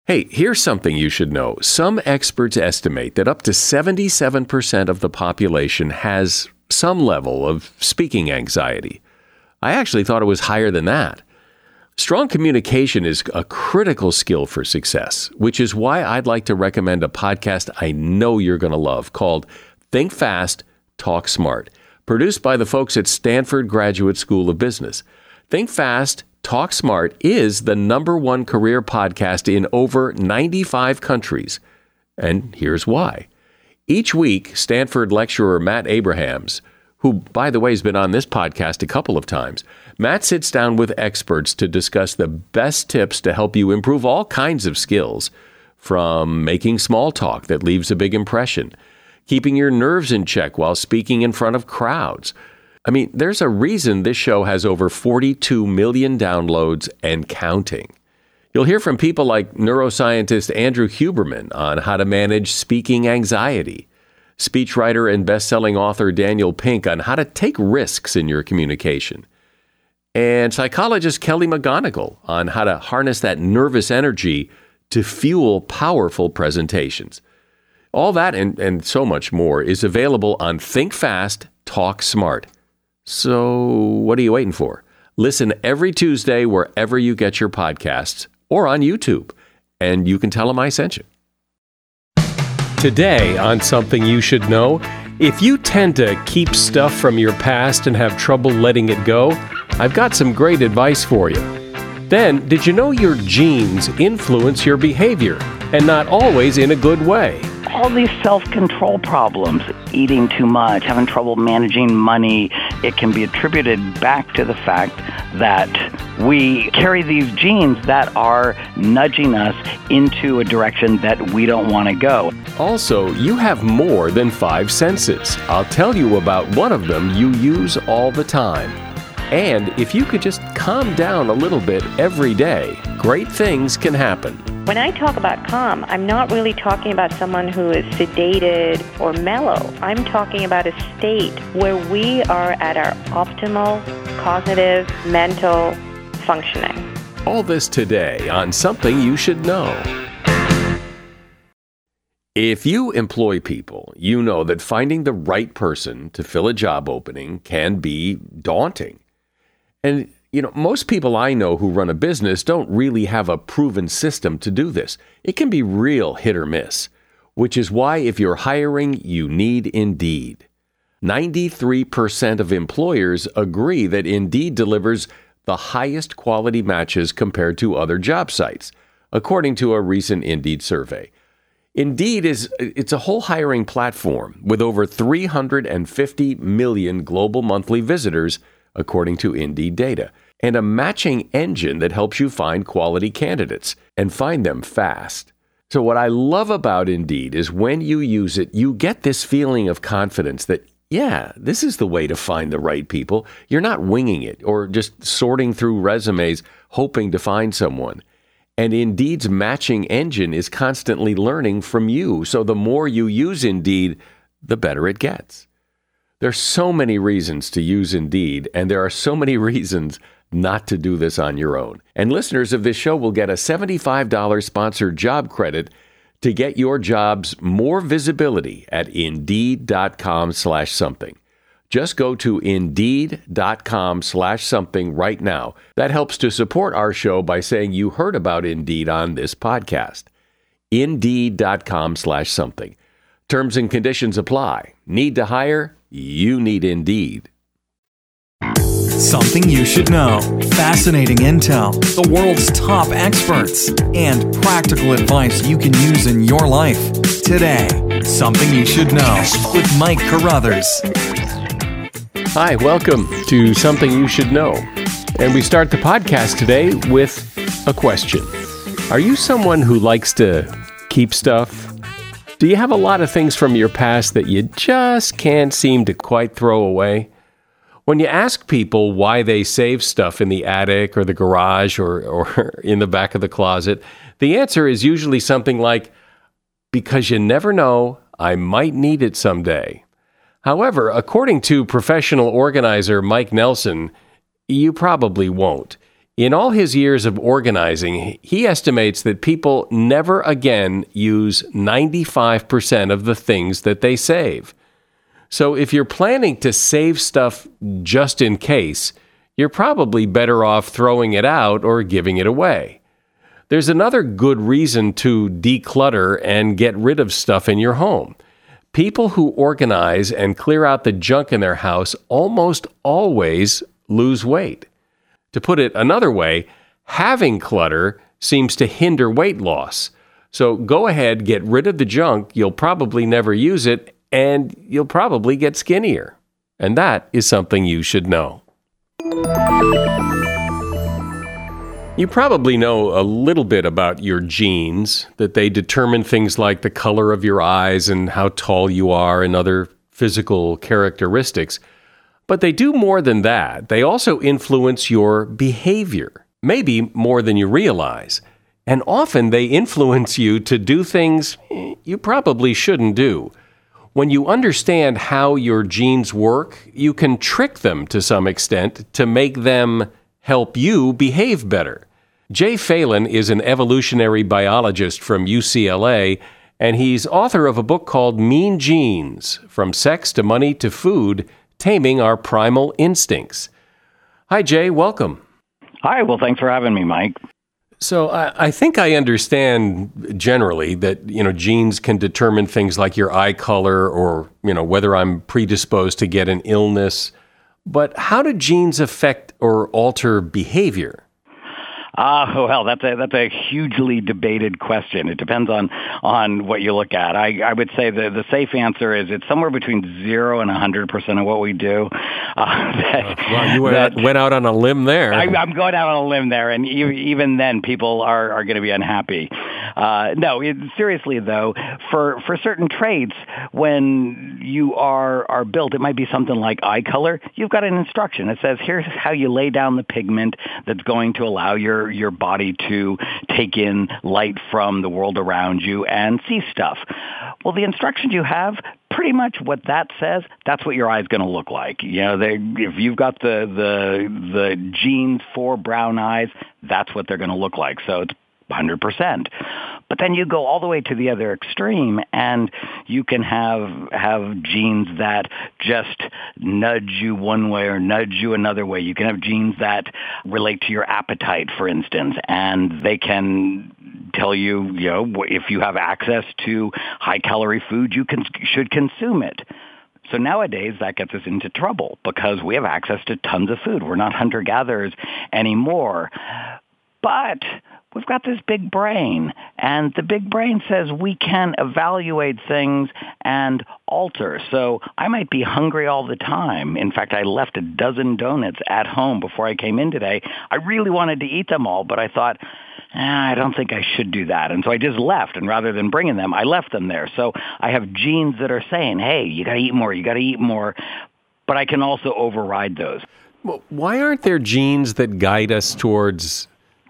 Hey, here's something you should know. Some experts estimate that up to 77% of the population has some level of speaking anxiety. I actually thought it was higher than that. Strong communication is a critical skill for success, which is why I'd like to recommend a podcast I know you're going to love called Think Fast, Talk Smart, produced by the folks at Stanford Graduate School of Business. Think Fast, Talk Smart is the #1 career podcast in over 95 countries. And here's why. Each week, Stanford lecturer Matt Abrahams, who, by the way, has been on this podcast a couple of times, Matt sits down with experts to discuss the best tips to help you improve all kinds of skills, from making small talk that leaves a big impression, keeping your nerves in check while speaking in front of crowds. I mean, there's a reason this show has over 42 million downloads and counting. You'll hear from people like neuroscientist Andrew Huberman on how to manage speaking anxiety, speechwriter and best-selling author Daniel Pink on how to take risks in your communication, and psychologist Kelly McGonigal on how to harness that nervous energy to fuel powerful presentations. All that and so much more is available on Think Fast, Talk Smart. So what are you waiting for? Listen every Tuesday wherever you get your podcasts or on YouTube, and you can tell them I sent you. Today on Something You Should Know, if you tend to keep stuff from your past and have trouble letting it go, I've got some great advice for you. Then, did you know your genes influence your behavior, and not always in a good way? All these self-control problems, eating too much, having trouble managing money, it can be attributed back to the fact that we carry these genes that are nudging us into a direction that we don't want to go. Also, you have more than 5 senses. I'll tell you about one of them you use all the time. And if you could just calm down a little bit every day, great things can happen. When I talk about calm, I'm not really talking about someone who is sedated or mellow. I'm talking about a state where we are at our optimal cognitive, mental functioning. All this today on Something You Should Know. If you employ people, you know that finding the right person to fill a job opening can be daunting. And most people I know who run a business don't really have a proven system to do this. It can be real hit or miss, which is why if you're hiring, you need Indeed. 93% of employers agree that Indeed delivers the highest quality matches compared to other job sites, according to a recent Indeed survey. Indeed it's a whole hiring platform with over 350 million global monthly visitors, according to Indeed data, and a matching engine that helps you find quality candidates and find them fast. So what I love about Indeed is when you use it, you get this feeling of confidence that, yeah, this is the way to find the right people. You're not winging it or just sorting through resumes hoping to find someone. And Indeed's matching engine is constantly learning from you. So the more you use Indeed, the better it gets. There's so many reasons to use Indeed, and there are so many reasons not to do this on your own. And listeners of this show will get a $75 sponsored job credit to get your jobs more visibility at Indeed.com/something. Just go to Indeed.com/something right now. That helps to support our show by saying you heard about Indeed on this podcast. Indeed.com/something. Terms and conditions apply. Need to hire? You need Indeed. Something you should know. Fascinating intel, the world's top experts, and practical advice you can use in your life. Today, Something You Should Know with Mike Carruthers. Hi, welcome to Something You Should Know. And we start the podcast today with a question. Are you someone who likes to keep stuff? Do you have a lot of things from your past that you just can't seem to quite throw away? When you ask people why they save stuff in the attic or the garage or in the back of the closet, the answer is usually something like, because you never know, I might need it someday. However, according to professional organizer Mike Nelson, you probably won't. In all his years of organizing, he estimates that people never again use 95% of the things that they save. So if you're planning to save stuff just in case, you're probably better off throwing it out or giving it away. There's another good reason to declutter and get rid of stuff in your home. People who organize and clear out the junk in their house almost always lose weight. To put it another way, having clutter seems to hinder weight loss. So go ahead, get rid of the junk. You'll probably never use it, and you'll probably get skinnier. And that is something you should know. You probably know a little bit about your genes, that they determine things like the color of your eyes and how tall you are and other physical characteristics. But they do more than that. They also influence your behavior, maybe more than you realize. And often they influence you to do things you probably shouldn't do. When you understand how your genes work, you can trick them to some extent to make them help you behave better. Jay Phelan is an evolutionary biologist from UCLA, and he's author of a book called Mean Genes: From Sex to Money to Food, Taming Our Primal Instincts. Hi, Jay. Welcome. Hi. Well, thanks for having me, Mike. So I think I understand generally that, genes can determine things like your eye color or, whether I'm predisposed to get an illness. But how do genes affect or alter behavior? Well, that's a hugely debated question. It depends on what you look at. I would say the safe answer is it's somewhere between 0 and 100% of what we do. Well, you went out on a limb there. I'm going out on a limb there, and even then, people are going to be unhappy. No, seriously though, for certain traits, when you are built, it might be something like eye color. You've got an instruction that says, here's how you lay down the pigment that's going to allow your body to take in light from the world around you and see stuff. Well, the instructions you have, pretty much what that says, that's what your eye's going to look like. If you've got the genes for brown eyes, that's what they're going to look like. So it's 100%. But then you go all the way to the other extreme, and you can have genes that just nudge you one way or nudge you another way. You can have genes that relate to your appetite, for instance, and they can tell you, if you have access to high-calorie food, you should consume it. So nowadays, that gets us into trouble because we have access to tons of food. We're not hunter-gatherers anymore. But we've got this big brain, and the big brain says we can evaluate things and alter. So I might be hungry all the time. In fact, I left a dozen donuts at home before I came in today. I really wanted to eat them all, but I thought, I don't think I should do that. And so I just left, and rather than bringing them, I left them there. So I have genes that are saying, hey, you got to eat more, but I can also override those. Well, why aren't there genes that guide us towards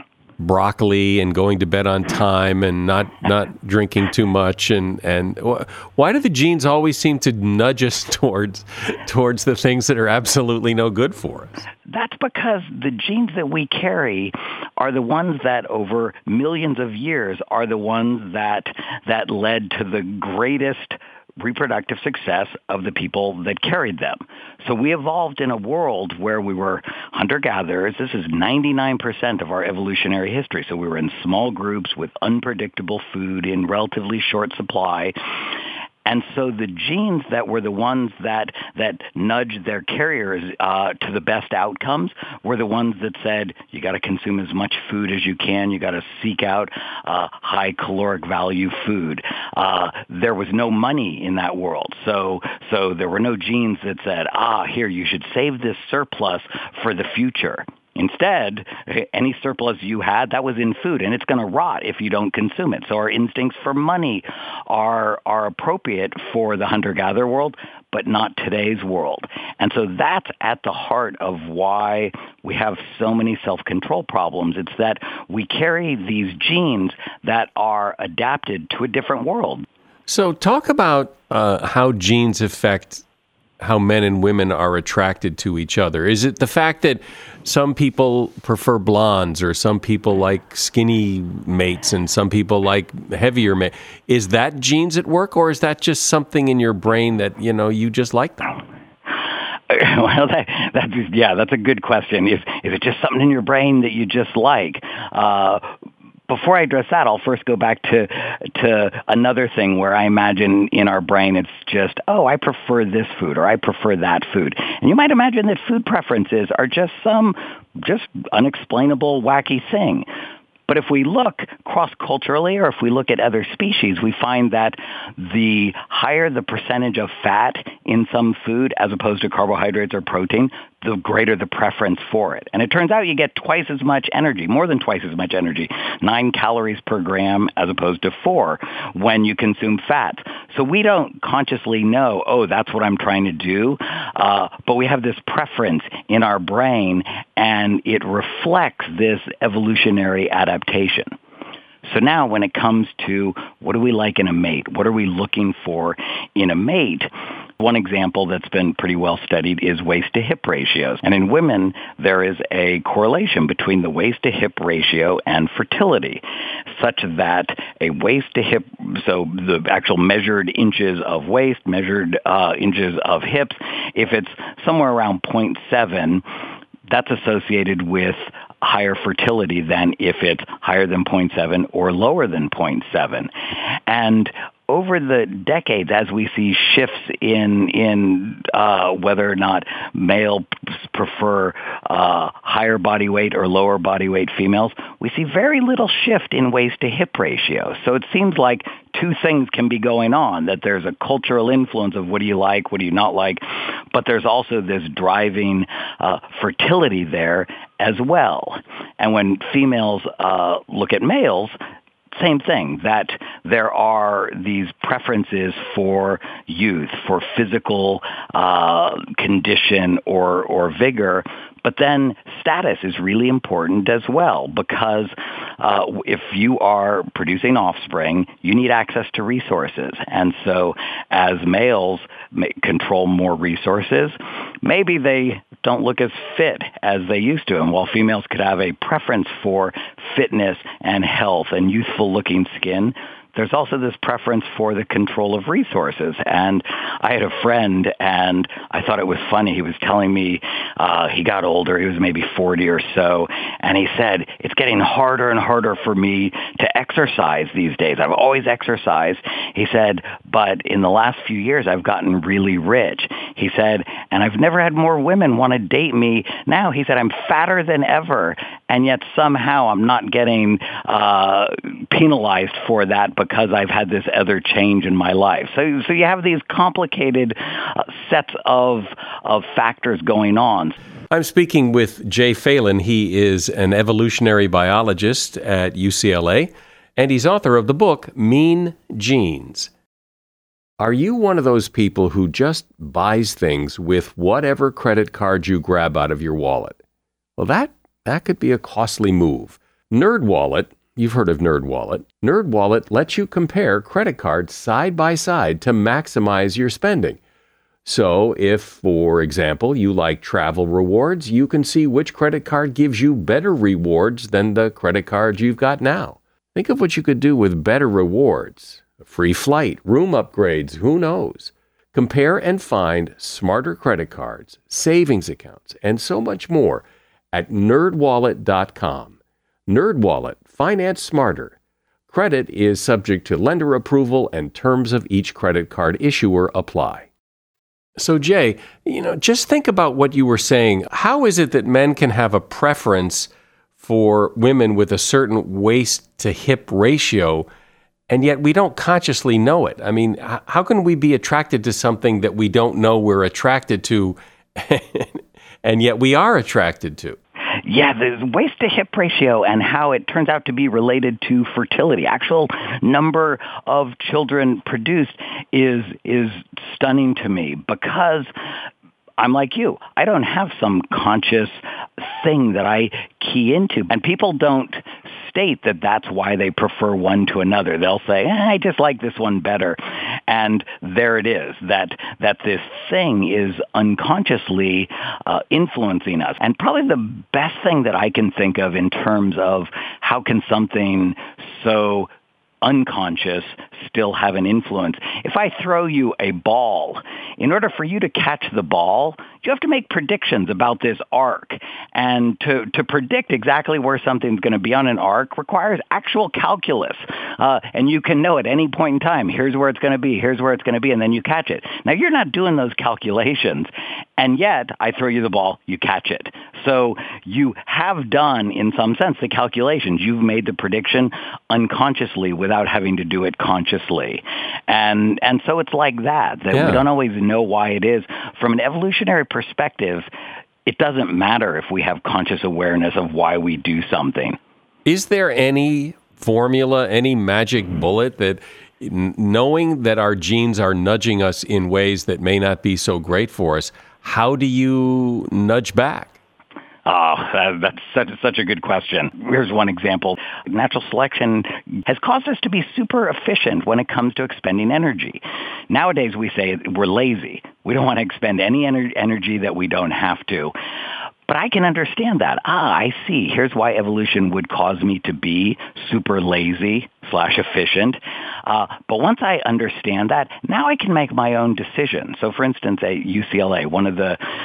broccoli and going to bed on time and not drinking too much, and why do the genes always seem to nudge us towards the things that are absolutely no good for us? That's because the genes that we carry are the ones that over millions of years are the ones that led to the greatest reproductive success of the people that carried them. So we evolved in a world where we were hunter-gatherers. This is 99% of our evolutionary history. So we were in small groups with unpredictable food in relatively short supply. And so the genes that were the ones that nudged their carriers to the best outcomes were the ones that said, you got to consume as much food as you can. You got to seek out high caloric value food. There was no money in that world. So there were no genes that said, here, you should save this surplus for the future. Instead, any surplus you had, that was in food, and it's going to rot if you don't consume it. So our instincts for money are appropriate for the hunter-gatherer world, but not today's world. And so that's at the heart of why we have so many self-control problems. It's that we carry these genes that are adapted to a different world. So talk about how genes affect how men and women are attracted to each other? Is it the fact that some people prefer blondes or some people like skinny mates and some people like heavier mates? Is that genes at work, or is that just something in your brain that, you just like them? Well, that's a good question. Is it just something in your brain that you just like? Before I address that, I'll first go back to another thing where I imagine in our brain it's just, I prefer this food or I prefer that food. And you might imagine that food preferences are just some unexplainable, wacky thing. But if we look cross-culturally or if we look at other species, we find that the higher the percentage of fat in some food as opposed to carbohydrates or protein, the greater the preference for it. And it turns out you get twice as much energy, more than twice as much energy, 9 calories per gram as opposed to 4 when you consume fat. So we don't consciously know, that's what I'm trying to do, but we have this preference in our brain, and it reflects this evolutionary adaptation. So now when it comes to what do we like in a mate, what are we looking for in a mate, one example that's been pretty well studied is waist-to-hip ratios. And in women, there is a correlation between the waist-to-hip ratio and fertility, such that a waist-to-hip, so the actual measured inches of waist, measured inches of hips, if it's somewhere around 0.7, that's associated with higher fertility than if it's higher than 0.7 or lower than 0.7. And over the decades, as we see shifts in whether or not males prefer higher body weight or lower body weight females, we see very little shift in waist-to-hip ratio. So it seems like two things can be going on, that there's a cultural influence of what do you like, what do you not like, but there's also this driving fertility there as well. And when females look at males, same thing, that there are these preferences for youth, for physical condition or vigor, but then status is really important as well, because if you are producing offspring, you need access to resources. And so as males control more resources, maybe they don't look as fit as they used to. And while females could have a preference for fitness and health and youthful-looking skin, there's also this preference for the control of resources. And I had a friend, and I thought it was funny. He was telling me he got older. He was maybe 40 or so. And he said, it's getting harder and harder for me to exercise these days. I've always exercised. He said, but in the last few years, I've gotten really rich. He said, and I've never had more women want to date me. Now, he said, I'm fatter than ever. And yet somehow I'm not getting penalized for that because I've had this other change in my life. So you have these complicated sets of factors going on. I'm speaking with Jay Phelan. He is an evolutionary biologist at UCLA, and he's author of the book, Mean Genes. Are you one of those people who just buys things with whatever credit card you grab out of your wallet? Well, that could be a costly move. NerdWallet, you've heard of NerdWallet. NerdWallet lets you compare credit cards side by side to maximize your spending. So if, for example, you like travel rewards, you can see which credit card gives you better rewards than the credit card you've got now. Think of what you could do with better rewards. A free flight, room upgrades, who knows? Compare and find smarter credit cards, savings accounts, and so much more at nerdwallet.com. NerdWallet, finance smarter. Credit is subject to lender approval and terms of each credit card issuer apply. So Jay, just think about what you were saying. How is it that men can have a preference for women with a certain waist-to-hip ratio, and yet we don't consciously know it? I mean, how can we be attracted to something that we don't know we're attracted to, and yet we are attracted to? Yeah, the waist-to-hip ratio and how it turns out to be related to fertility. Actual number of children produced is stunning to me, because I'm like you. I don't have some conscious thing that I key into. And people don't state that that's why they prefer one to another. They'll say, I just like this one better. And there it is, that this thing is unconsciously influencing us. And probably the best thing that I can think of in terms of how can something so unconscious still have an influence. If I throw you a ball, in order for you to catch the ball, you have to make predictions about this arc. And to predict exactly where something's going to be on an arc requires actual calculus. And you can know at any point in time, here's where it's going to be, here's where it's going to be, and then you catch it. Now, you're not doing those calculations. And yet, I throw you the ball, you catch it. So you have done, in some sense, the calculations. You've made the prediction unconsciously without having to do it consciously. And so it's like that we don't always know why it is. From an evolutionary perspective, it doesn't matter if we have conscious awareness of why we do something. Is there any formula, any magic bullet that knowing that our genes are nudging us in ways that may not be so great for us, how do you nudge back? Oh, that's such a good question. Here's one example. Natural selection has caused us to be super efficient when it comes to expending energy. Nowadays, we say we're lazy. We don't want to expend any energy that we don't have to. But I can understand that. I see. Here's why evolution would cause me to be super lazy / efficient. But once I understand that, now I can make my own decisions. So, for instance, at UCLA, one of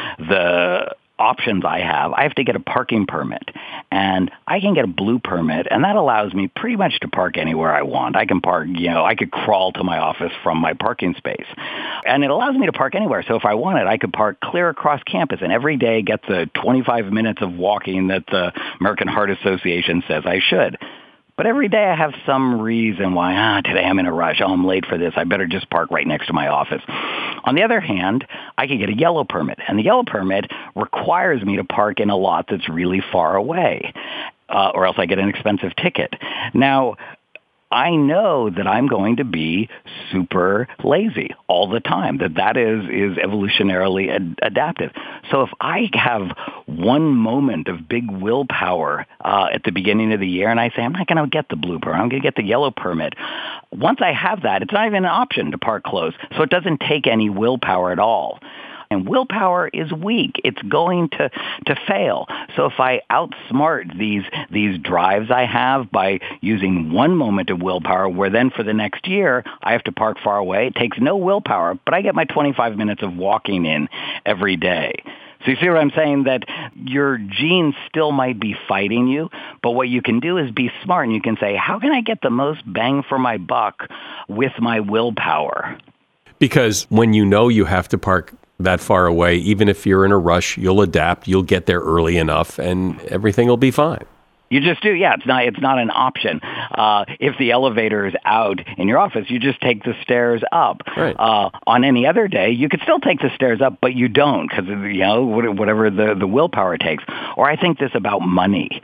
the options I have to get a parking permit, and I can get a blue permit, and that allows me pretty much to park anywhere I want. I can park, I could crawl to my office from my parking space, and it allows me to park anywhere. So if I wanted, I could park clear across campus and every day get the 25 minutes of walking that the American Heart Association says I should. But every day I have some reason why, today I'm in a rush. I'm late for this. I better just park right next to my office. On the other hand, I can get a yellow permit. And the yellow permit requires me to park in a lot that's really far away, or else I get an expensive ticket. Now, I know that I'm going to be super lazy all the time, that is evolutionarily adaptive. So if I have one moment of big willpower at the beginning of the year and I say, I'm not going to get the blue permit, I'm going to get the yellow permit. Once I have that, it's not even an option to park close. So it doesn't take any willpower at all. And willpower is weak. It's going to fail. So if I outsmart these drives I have by using one moment of willpower, where then for the next year I have to park far away, it takes no willpower, but I get my 25 minutes of walking in every day. So you see what I'm saying? That your genes still might be fighting you, but what you can do is be smart, and you can say, how can I get the most bang for my buck with my willpower? Because when you know you have to park that far away, even if you're in a rush, you'll adapt, you'll get there early enough, and everything will be fine. You just do, yeah. It's not an option. If the elevator is out in your office, you just take the stairs up. Right. On any other day, you could still take the stairs up, but you don't because whatever the willpower takes. Or I think this about money.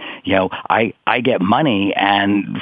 I get money, and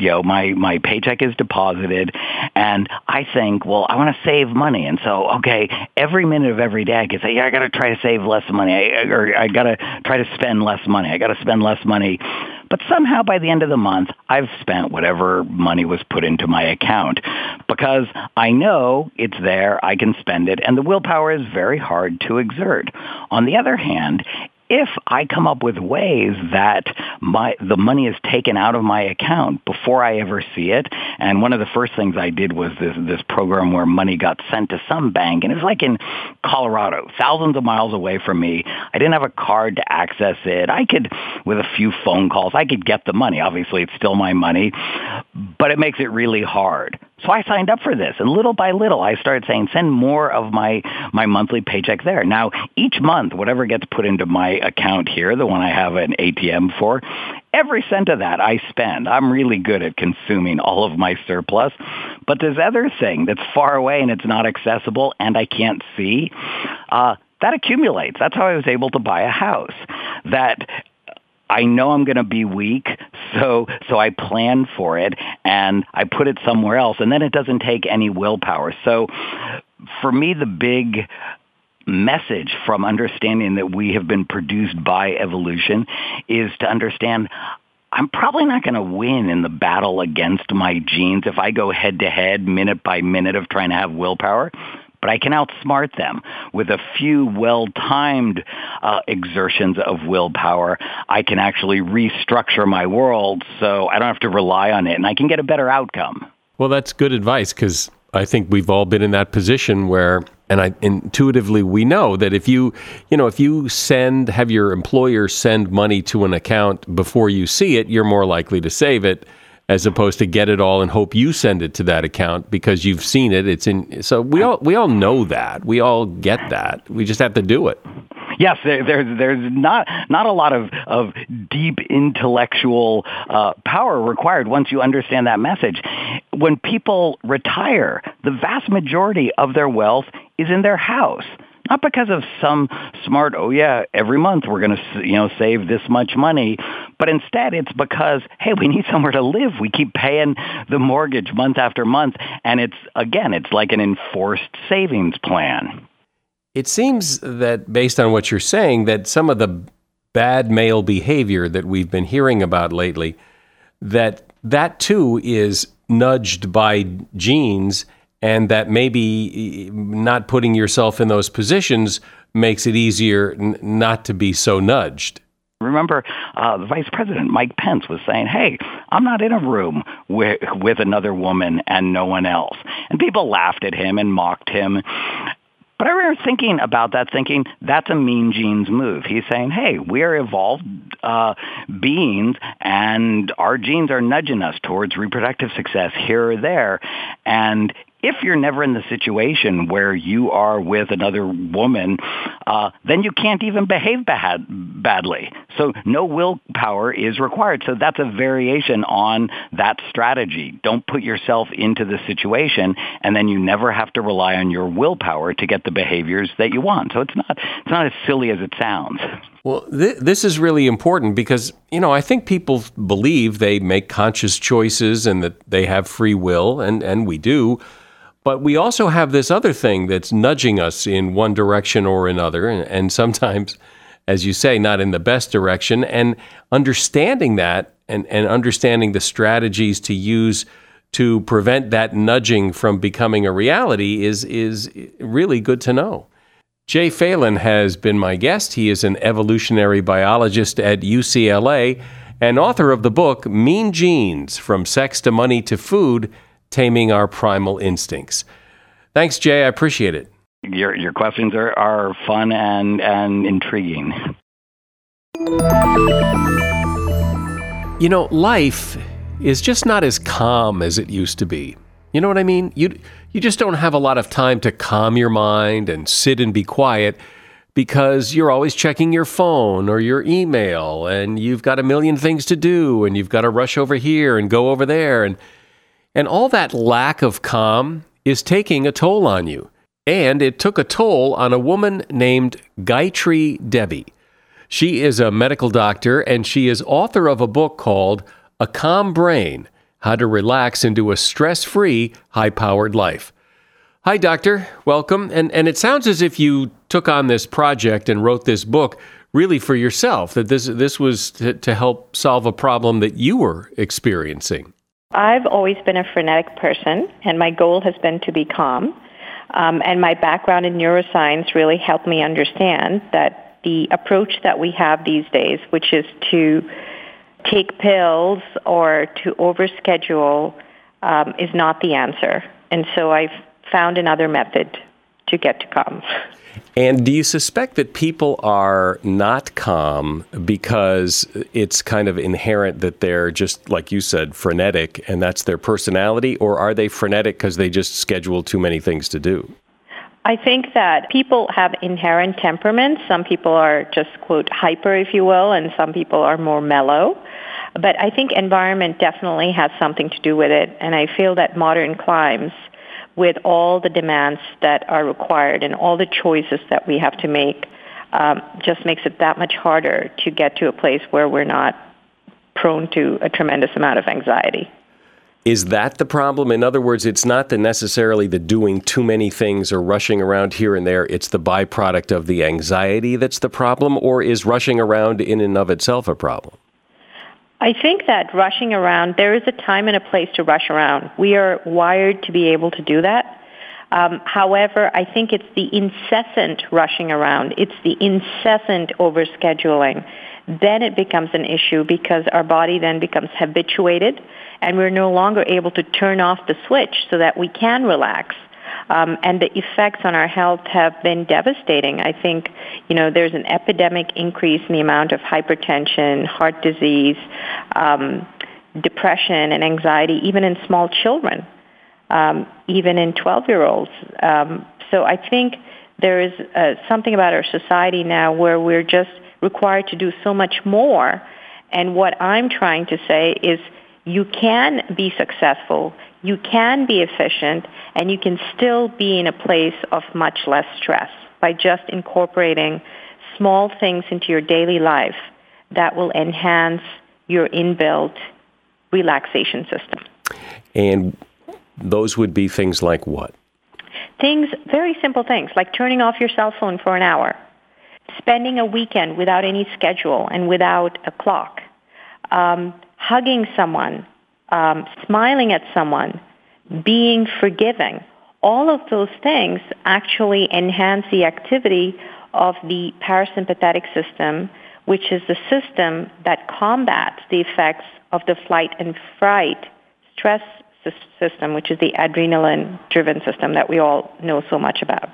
my paycheck is deposited, and I think, well, I want to save money, and so every minute of every day I can say, I got to try to save less money, I got to try to spend less money. I got to spend less money. But somehow by the end of the month, I've spent whatever money was put into my account because I know it's there, I can spend it, and the willpower is very hard to exert. On the other hand, if I come up with ways that the money is taken out of my account before I ever see it, and one of the first things I did was this program where money got sent to some bank, and it was like in Colorado, thousands of miles away from me. I didn't have a card to access it. I could, with a few phone calls, I could get the money. Obviously, it's still my money, but it makes it really hard. So I signed up for this, and little by little, I started saying, send more of my monthly paycheck there. Now, each month, whatever gets put into my account here, the one I have an ATM for, every cent of that I spend. I'm really good at consuming all of my surplus. But this other thing that's far away and it's not accessible and I can't see, that accumulates. That's how I was able to buy a house. That I know I'm going to be weak, so I plan for it, and I put it somewhere else, and then it doesn't take any willpower. So for me, the big message from understanding that we have been produced by evolution is to understand I'm probably not going to win in the battle against my genes if I go head-to-head, minute by minute of trying to have willpower. But I can outsmart them with a few well-timed exertions of willpower. I can actually restructure my world so I don't have to rely on it, and I can get a better outcome. Well, that's good advice, because I think we've all been in that position where, and intuitively we know that if you have your employer send money to an account before you see it, you're more likely to save it, as opposed to get it all and hope you send it to that account because you've seen it. So we all know that. We all get that. We just have to do it. Yes, there's not a lot of deep intellectual power required once you understand that message. When people retire, the vast majority of their wealth is in their house. Not because of some smart, every month we're going to save this much money, but instead it's because, hey, we need somewhere to live. We keep paying the mortgage month after month, and it's like an enforced savings plan. It seems that, based on what you're saying, that some of the bad male behavior that we've been hearing about lately, that too is nudged by genes, and that maybe not putting yourself in those positions makes it easier not to be so nudged. Remember, the Vice President, Mike Pence, was saying, hey, I'm not in a room with another woman and no one else. And people laughed at him and mocked him. But I remember thinking about that, that's a Mean Genes move. He's saying, hey, we are evolved beings, and our genes are nudging us towards reproductive success here or there. And if you're never in the situation where you are with another woman, then you can't even behave badly. So no willpower is required. So that's a variation on that strategy. Don't put yourself into the situation, and then you never have to rely on your willpower to get the behaviors that you want. So it's not as silly as it sounds. Well, this is really important because, I think people believe they make conscious choices and that they have free will, and we do. But we also have this other thing that's nudging us in one direction or another, and sometimes, as you say, not in the best direction. And understanding that and understanding the strategies to use to prevent that nudging from becoming a reality is really good to know. Jay Phelan has been my guest. He is an evolutionary biologist at UCLA and author of the book Mean Genes: From Sex to Money to Food, Taming Our Primal Instincts. Thanks, Jay. I appreciate it. Your questions are fun and intriguing. Life is just not as calm as it used to be. You know what I mean? You just don't have a lot of time to calm your mind and sit and be quiet because you're always checking your phone or your email, and you've got a million things to do, and you've got to rush over here and go over there, and all that lack of calm is taking a toll on you. And it took a toll on a woman named Gayatri Devi. She is a medical doctor, and she is author of a book called A Calm Brain: How to Relax into a Stress-Free, High-Powered Life. Hi, doctor. Welcome. And it sounds as if you took on this project and wrote this book really for yourself, that this was to help solve a problem that you were experiencing. I've always been a frenetic person, and my goal has been to be calm. And my background in neuroscience really helped me understand that the approach that we have these days, which is to take pills or to overschedule, is not the answer. And so I've found another method to get to calm. And do you suspect that people are not calm because it's kind of inherent that they're just, like you said, frenetic, and that's their personality? Or are they frenetic because they just schedule too many things to do? I think that people have inherent temperaments. Some people are just, quote, hyper, if you will, and some people are more mellow. But I think environment definitely has something to do with it. And I feel that modern climes, with all the demands that are required and all the choices that we have to make, just makes it that much harder to get to a place where we're not prone to a tremendous amount of anxiety. Is that the problem? In other words, it's not necessarily the doing too many things or rushing around here and there. It's the byproduct of the anxiety that's the problem, or is rushing around in and of itself a problem? I think that rushing around, there is a time and a place to rush around. We are wired to be able to do that. However, I think it's the incessant rushing around. It's the incessant overscheduling. Then it becomes an issue because our body then becomes habituated and we're no longer able to turn off the switch so that we can relax. And the effects on our health have been devastating. I think, there's an epidemic increase in the amount of hypertension, heart disease, depression, and anxiety, even in small children, even in 12-year-olds. So I think there is something about our society now where we're just required to do so much more. And what I'm trying to say is you can be successful, you can be efficient, and you can still be in a place of much less stress by just incorporating small things into your daily life that will enhance your inbuilt relaxation system. And those would be things like what? Very simple things, like turning off your cell phone for an hour, spending a weekend without any schedule and without a clock, hugging someone, smiling at someone, being forgiving. All of those things actually enhance the activity of the parasympathetic system, which is the system that combats the effects of the flight and fright stress system, which is the adrenaline-driven system that we all know so much about.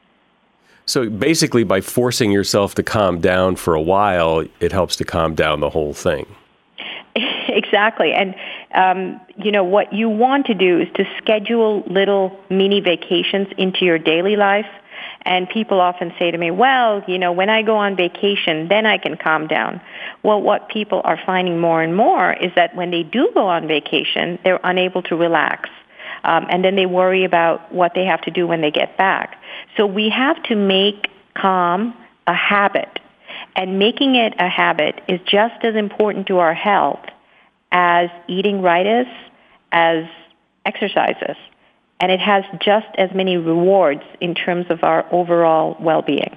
So basically, by forcing yourself to calm down for a while, it helps to calm down the whole thing. Exactly. And, what you want to do is to schedule little mini vacations into your daily life. And people often say to me, well, when I go on vacation, then I can calm down. Well, what people are finding more and more is that when they do go on vacation, they're unable to relax. And then they worry about what they have to do when they get back. So we have to make calm a habit. And making it a habit is just as important to our health as eating right is, as exercise is. And it has just as many rewards in terms of our overall well-being.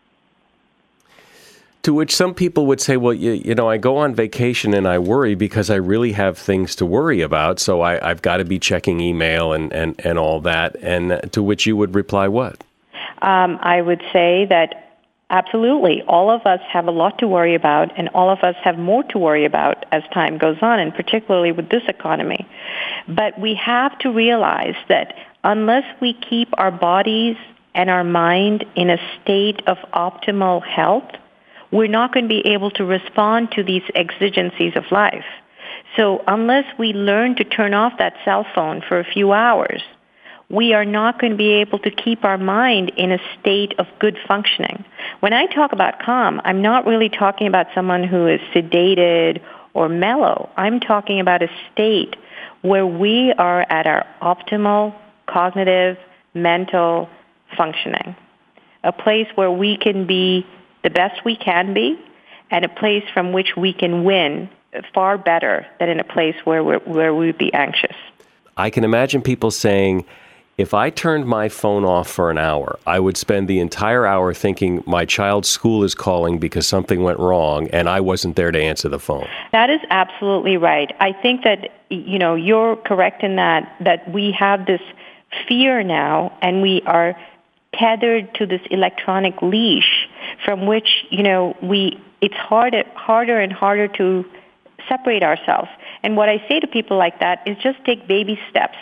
To which some people would say, well, I go on vacation and I worry because I really have things to worry about, so I've got to be checking email and all that. And to which you would reply what? I would say that absolutely, all of us have a lot to worry about, and all of us have more to worry about as time goes on, and particularly with this economy. But we have to realize that unless we keep our bodies and our mind in a state of optimal health, we're not going to be able to respond to these exigencies of life. So unless we learn to turn off that cell phone for a few hours, we are not going to be able to keep our mind in a state of good functioning. When I talk about calm, I'm not really talking about someone who is sedated or mellow. I'm talking about a state where we are at our optimal cognitive, mental functioning, a place where we can be the best we can be, and a place from which we can win far better than in a place where we'd be anxious. I can imagine people saying, if I turned my phone off for an hour, I would spend the entire hour thinking my child's school is calling because something went wrong and I wasn't there to answer the phone. That is absolutely right. I think that, you're correct in that we have this fear now, and we are tethered to this electronic leash from which, it's harder and harder to separate ourselves. And what I say to people like that is just take baby steps.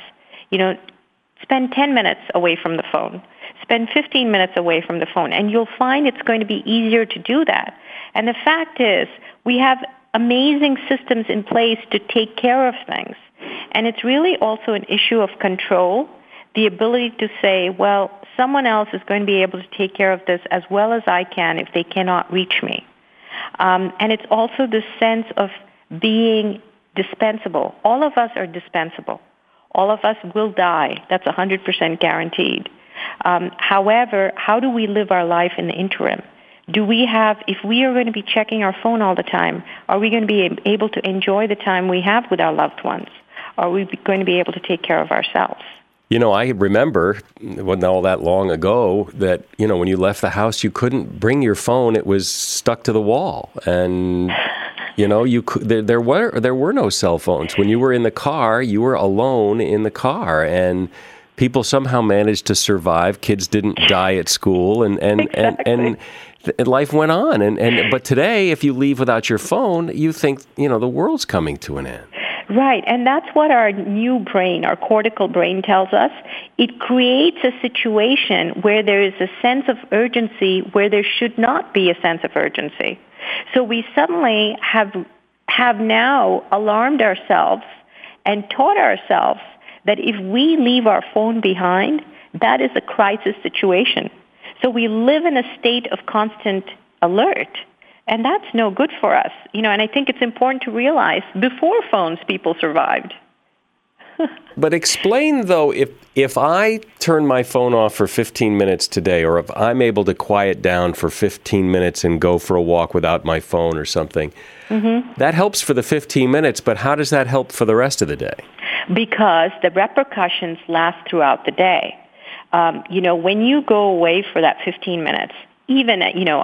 Spend 10 minutes away from the phone. Spend 15 minutes away from the phone, and you'll find it's going to be easier to do that. And the fact is, we have amazing systems in place to take care of things. And it's really also an issue of control, the ability to say, well, someone else is going to be able to take care of this as well as I can if they cannot reach me. And it's also the sense of being dispensable. All of us are dispensable. All of us will die. That's 100% guaranteed. However, how do we live our life in the interim? If we are going to be checking our phone all the time, are we going to be able to enjoy the time we have with our loved ones? Are we going to be able to take care of ourselves? I remember, it wasn't all that long ago, that, when you left the house, you couldn't bring your phone. It was stuck to the wall. And You know, there were no cell phones. When you were in the car, you were alone in the car, and people somehow managed to survive. Kids didn't die at school, and life went on. But today, if you leave without your phone, you think, you know, the world's coming to an end. Right, and that's what our new brain, our cortical brain, tells us. It creates a situation where there is a sense of urgency where there should not be a sense of urgency. So we suddenly have now alarmed ourselves and taught ourselves that if we leave our phone behind, that is a crisis situation. So we live in a state of constant alert. And that's no good for us, you know, and I think it's important to realize before phones, people survived. But explain, though, if I turn my phone off for 15 minutes today, or if I'm able to quiet down for 15 minutes and go for a walk without my phone or something, that helps for the 15 minutes, but how does that help for the rest of the day? Because the repercussions last throughout the day. You know, when you go away for that 15 minutes, even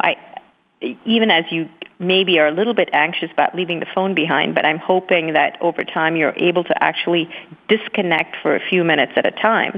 as you maybe are a little bit anxious about leaving the phone behind, but I'm hoping that over time you're able to actually disconnect for a few minutes at a time.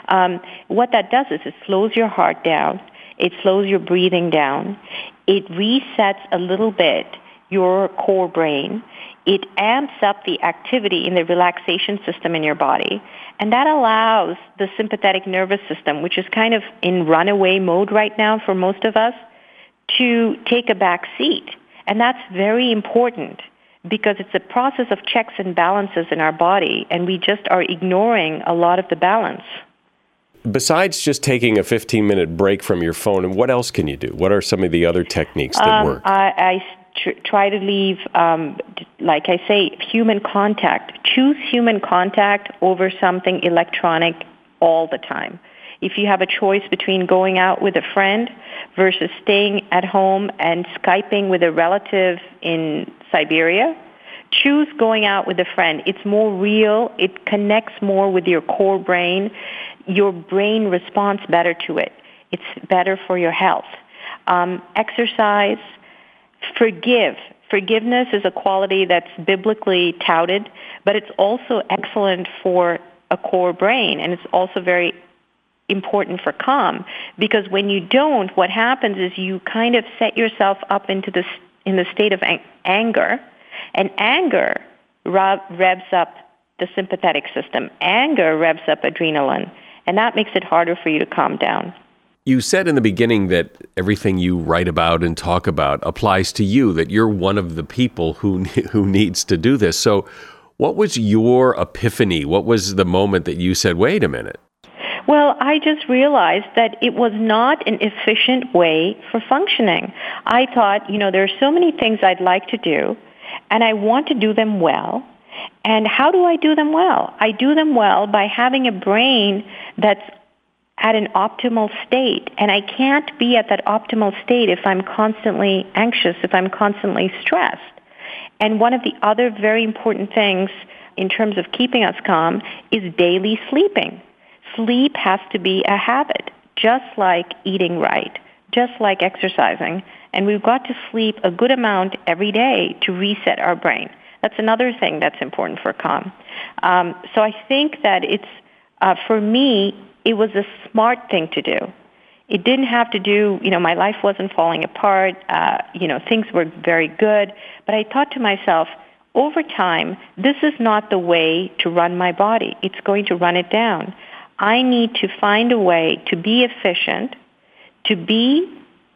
What that does is it slows your heart down. It slows your breathing down. It resets a little bit your core brain. It amps up the activity in the relaxation system in your body. And that allows the sympathetic nervous system, which is kind of in runaway mode right now for most of us, to take a back seat. And that's very important because it's a process of checks and balances in our body, and we just are ignoring a lot of the balance. Besides just taking a 15-minute break from your phone, and what else can you do? What are some of the other techniques that work? I try to leave, like I say, human contact. Choose human contact over something electronic all the time. If you have a choice between going out with a friend versus staying at home and Skyping with a relative in Siberia, choose going out with a friend. It's more real. It connects more with your core brain. Your brain responds better to it. It's better for your health. Exercise. Forgive. Forgiveness is a quality that's biblically touted, but it's also excellent for a core brain, and it's also very important for calm, because when you don't, what happens is you kind of set yourself up in the state of anger, and anger revs up the sympathetic system. Anger revs up adrenaline, and that makes it harder for you to calm down. You said in the beginning that everything you write about and talk about applies to you, that you're one of the people who needs to do this. So what was your epiphany? What was the moment that you said, wait a minute? Well, I just realized that it was not an efficient way for functioning. I thought, there are so many things I'd like to do, and I want to do them well. And how do I do them well? I do them well by having a brain that's at an optimal state. And I can't be at that optimal state if I'm constantly anxious, if I'm constantly stressed. And one of the other very important things in terms of keeping us calm is daily sleeping. Sleep has to be a habit, just like eating right, just like exercising. And we've got to sleep a good amount every day to reset our brain. That's another thing that's important for calm. So I think that it's, for me, it was a smart thing to do. It didn't have to do, my life wasn't falling apart, things were very good. But I thought to myself, over time, this is not the way to run my body. It's going to run it down. I need to find a way to be efficient, to be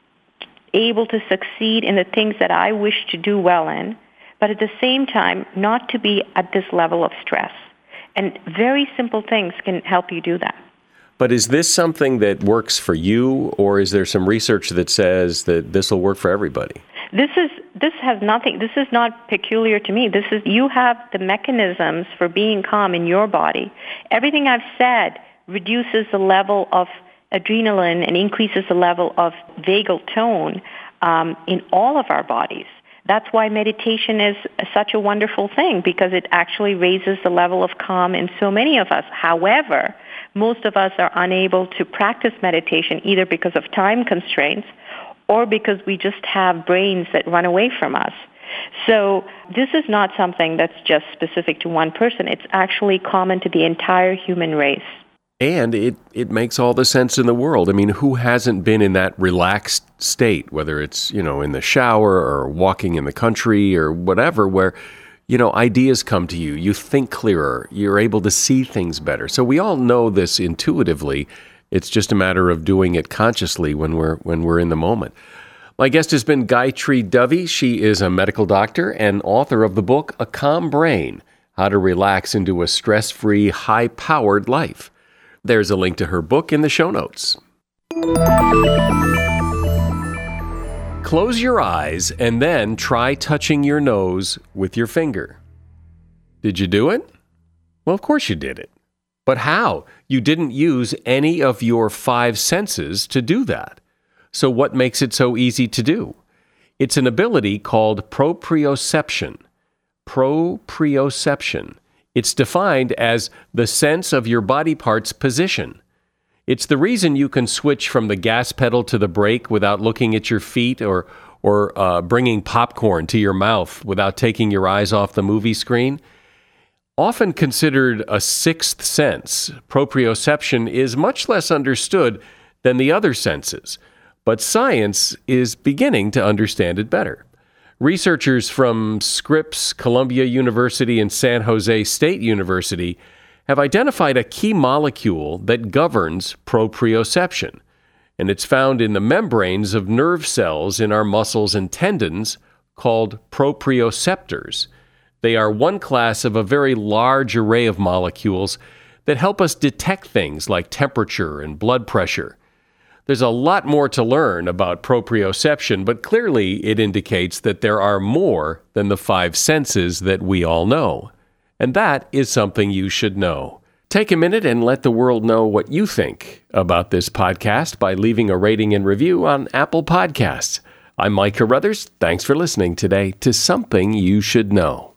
able to succeed in the things that I wish to do well in, but at the same time, not to be at this level of stress. And very simple things can help you do that. But is this something that works for you, or is there some research that says that this will work for everybody? This has nothing. This is not peculiar to me. You have the mechanisms for being calm in your body. Everything I've said reduces the level of adrenaline and increases the level of vagal tone in all of our bodies. That's why meditation is such a wonderful thing, because it actually raises the level of calm in so many of us. However, most of us are unable to practice meditation either because of time constraints or because we just have brains that run away from us. So this is not something that's just specific to one person. It's actually common to the entire human race. And it makes all the sense in the world. I mean, who hasn't been in that relaxed state, whether it's, in the shower or walking in the country or whatever, where, ideas come to you, you think clearer, you're able to see things better. So we all know this intuitively. It's just a matter of doing it consciously when we're in the moment. My guest has been Gayatri Dove. She is a medical doctor and author of the book, A Calm Brain, How to Relax into a Stress-Free, High-Powered Life. There's a link to her book in the show notes. Close your eyes and then try touching your nose with your finger. Did you do it? Well, of course you did it. But how? You didn't use any of your 5 senses to do that. So what makes it so easy to do? It's an ability called proprioception. Proprioception. It's defined as the sense of your body part's position. It's the reason you can switch from the gas pedal to the brake without looking at your feet or bringing popcorn to your mouth without taking your eyes off the movie screen. Often considered a 6th sense, proprioception is much less understood than the other senses, but science is beginning to understand it better. Researchers from Scripps, Columbia University, and San Jose State University have identified a key molecule that governs proprioception, and it's found in the membranes of nerve cells in our muscles and tendons called proprioceptors. They are one class of a very large array of molecules that help us detect things like temperature and blood pressure. There's a lot more to learn about proprioception, but clearly it indicates that there are more than the 5 senses that we all know. And that is something you should know. Take a minute and let the world know what you think about this podcast by leaving a rating and review on Apple Podcasts. I'm Mike Carruthers. Thanks for listening today to Something You Should Know.